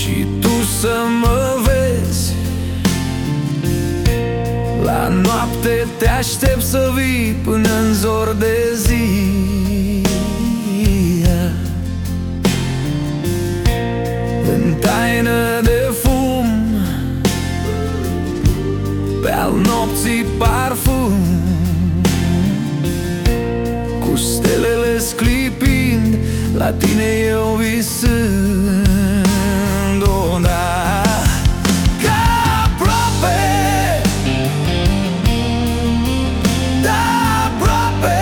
și tu să mă vezi. La noapte te aștept să vii până în zor de zi. În taină de fum, pe-al nopții parfum, cu stelele sclipind, la tine eu visând. O, da, ca aproape, da, aproape,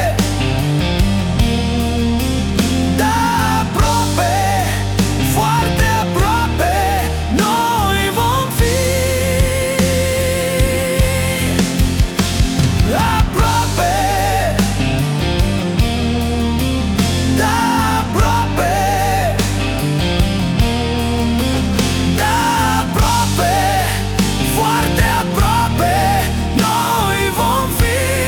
da, aproape, foarte aproape, noi vom fi. Aproape, da, aproape, da, aproape, foarte aproape, noi vom fi.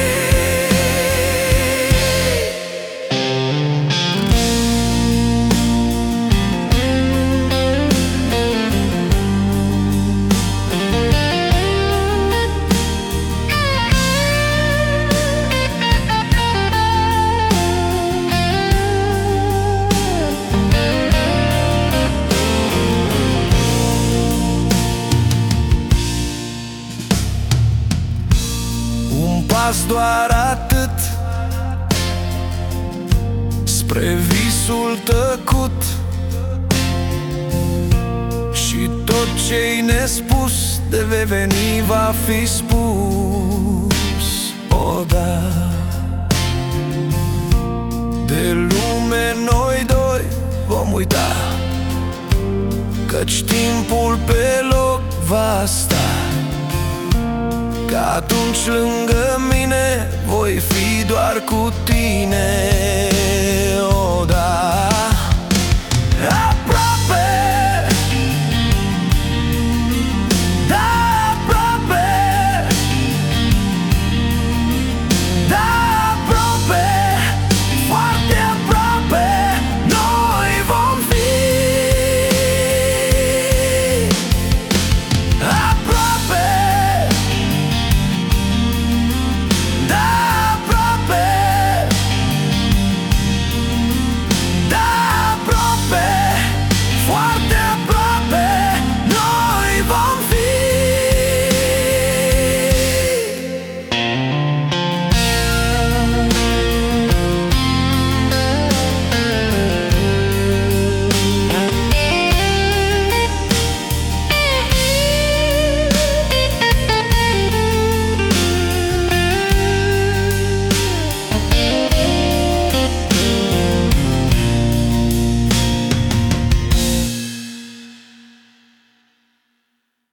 Un pas, doar atât, spre visul tăcut, și tot ce-i nespus de vei veni va fi spus. O, da, de lume noi doi vom uita, căci timpul pe loc va sta. Că atunci lângă mine voi fi doar cu tine. O, da.